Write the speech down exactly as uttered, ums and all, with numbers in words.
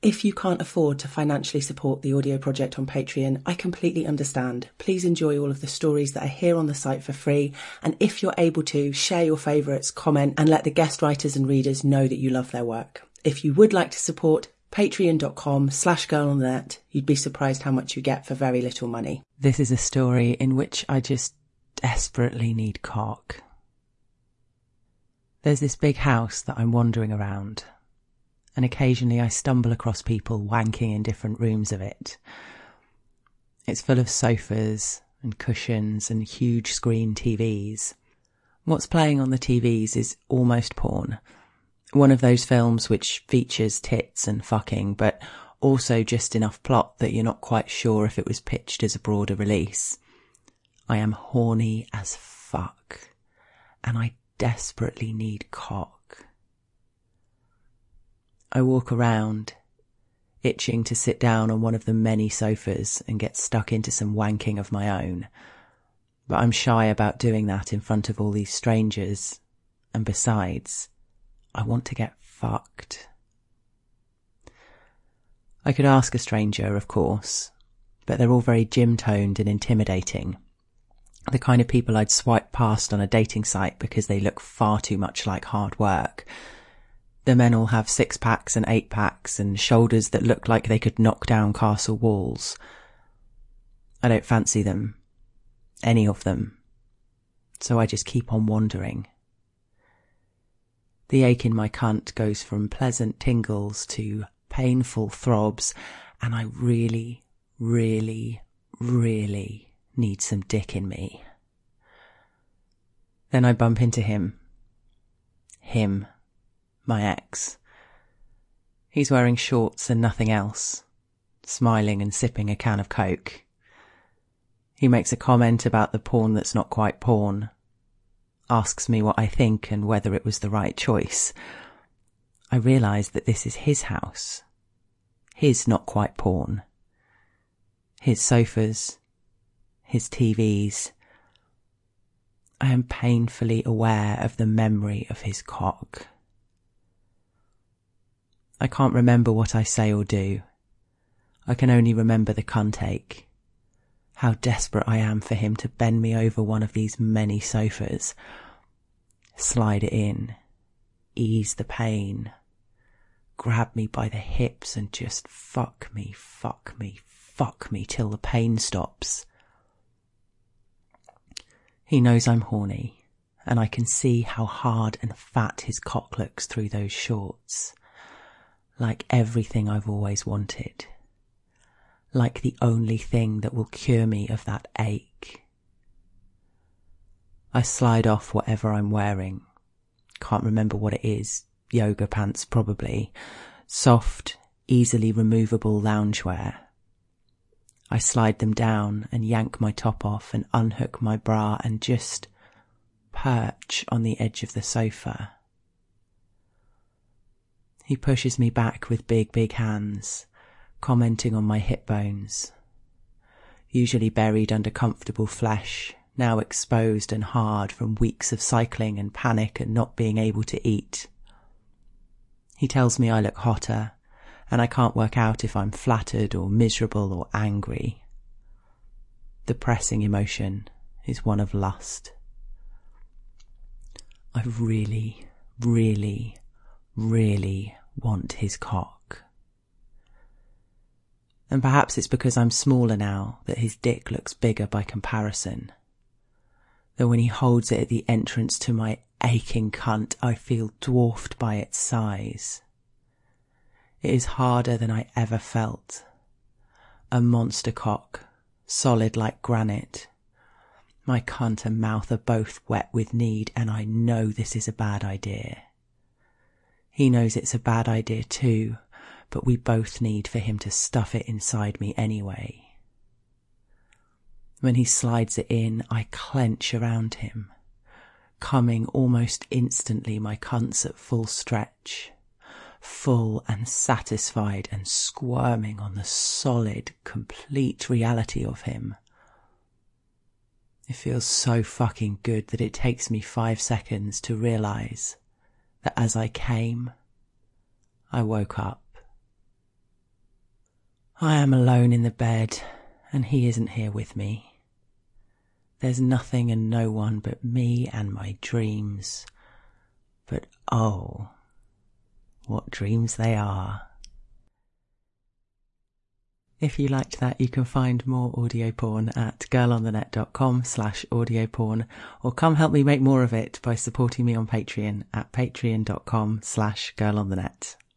If you can't afford to financially support the audio project on Patreon, I completely understand. Please enjoy all of the stories that are here on the site for free. And if you're able to, share your favourites, comment, and let the guest writers and readers know that you love their work. If you would like to support, patreon.com slash girl on the net. You'd be surprised how much you get for very little money. This is a story in which I just desperately need cock. There's this big house that I'm wandering around, and occasionally I stumble across people wanking in different rooms of it. It's full of sofas and cushions and huge screen T Vs. What's playing on the T Vs is almost porn. One of those films which features tits and fucking, but also just enough plot that you're not quite sure if it was pitched as a broader release. I am horny as fuck, and I desperately need cock. I walk around, itching to sit down on one of the many sofas and get stuck into some wanking of my own, but I'm shy about doing that in front of all these strangers, and besides, I want to get fucked. I could ask a stranger, of course, but they're all very gym-toned and intimidating. The kind of people I'd swipe past on a dating site because they look far too much like hard work. The men all have six-packs and eight-packs and shoulders that look like they could knock down castle walls. I don't fancy them. Any of them. So I just keep on wandering. The ache in my cunt goes from pleasant tingles to painful throbs, and I really, really, really need some dick in me. Then I bump into him. Him. My ex. He's wearing shorts and nothing else, smiling and sipping a can of Coke. He makes a comment about the porn that's not quite porn, asks me what I think and whether it was the right choice. I realise that this is his house. His not quite porn. His sofas. His T Vs. I am painfully aware of the memory of his cock. I can't remember what I say or do. I can only remember the cunt ache. How desperate I am for him to bend me over one of these many sofas. Slide it in. Ease the pain. Grab me by the hips and just fuck me, fuck me, fuck me till the pain stops. He knows I'm horny, and I can see how hard and fat his cock looks through those shorts. Like everything I've always wanted. Like the only thing that will cure me of that ache. I slide off whatever I'm wearing. Can't remember what it is. Yoga pants probably. Soft, easily removable loungewear. I slide them down and yank my top off and unhook my bra and just perch on the edge of the sofa. He pushes me back with big, big hands, commenting on my hip bones. Usually buried under comfortable flesh, now exposed and hard from weeks of cycling and panic and not being able to eat. He tells me I look hotter, and I can't work out if I'm flattered or miserable or angry. The pressing emotion is one of lust. I really, really, really want his cock. And perhaps it's because I'm smaller now that his dick looks bigger by comparison. That when he holds it at the entrance to my aching cunt, I feel dwarfed by its size. It is harder than I ever felt. A monster cock, solid like granite. My cunt and mouth are both wet with need, and I know this is a bad idea. He knows it's a bad idea too, but we both need for him to stuff it inside me anyway. When he slides it in, I clench around him. Coming almost instantly, my cunt's at full stretch. Full and satisfied and squirming on the solid, complete reality of him. It feels so fucking good that it takes me five seconds to realise that as I came, I woke up. I am alone in the bed, and he isn't here with me. There's nothing and no one but me and my dreams. But oh, what dreams they are. If you liked that, you can find more audio porn at girlonthenet.com slash audio porn, or come help me make more of it by supporting me on Patreon at patreon.com slash girlonthenet.